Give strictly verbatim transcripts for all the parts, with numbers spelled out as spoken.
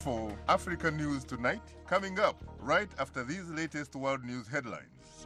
For Africa News Tonight, coming up right after these latest world news headlines.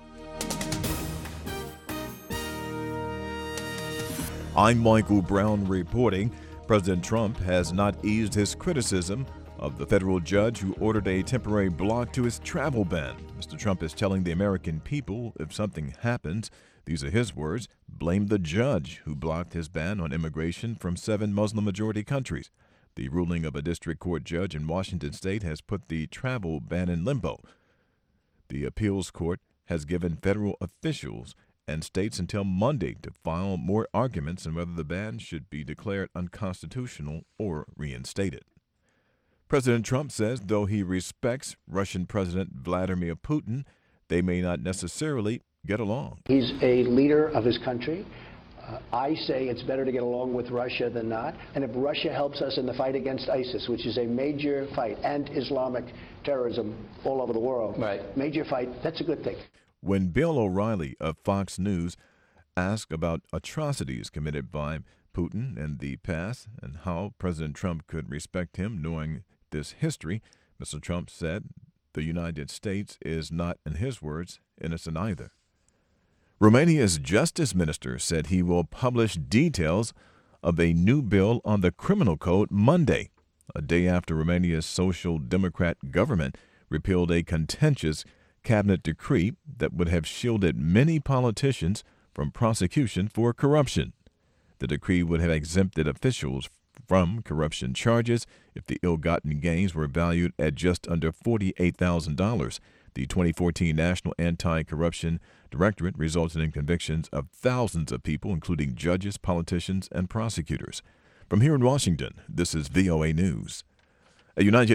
I'm Michael Brown reporting. President Trump has not eased his criticism of the federal judge who ordered a temporary block to his travel ban. Mister Trump is telling the American people if something happens, these are his words, blame the judge who blocked his ban on immigration from seven Muslim-majority countries. The ruling of a district court judge in Washington state has put the travel ban in limbo. The appeals court has given federal officials and states until Monday to file more arguments on whether the ban should be declared unconstitutional or reinstated. President Trump says though he respects Russian President Vladimir Putin, they may not necessarily get along. He's a leader of his country. Uh, I say it's better to get along with Russia than not. And if Russia helps us in the fight against ISIS, which is a major fight, and Islamic terrorism all over the world, right. major fight, that's a good thing. When Bill O'Reilly of Fox News asked about atrocities committed by Putin in the past and how President Trump could respect him knowing this history, Mister Trump said the United States is not, in his words, innocent either. Romania's justice minister said he will publish details of a new bill on the criminal code Monday, a day after Romania's Social Democrat government repealed a contentious cabinet decree that would have shielded many politicians from prosecution for corruption. The decree would have exempted officials from corruption charges if the ill-gotten gains were valued at just under forty-eight thousand dollars. The twenty fourteen National Anti-Corruption Directorate resulted in convictions of thousands of people, including judges, politicians, and prosecutors. From here in Washington, this is V O A News. A United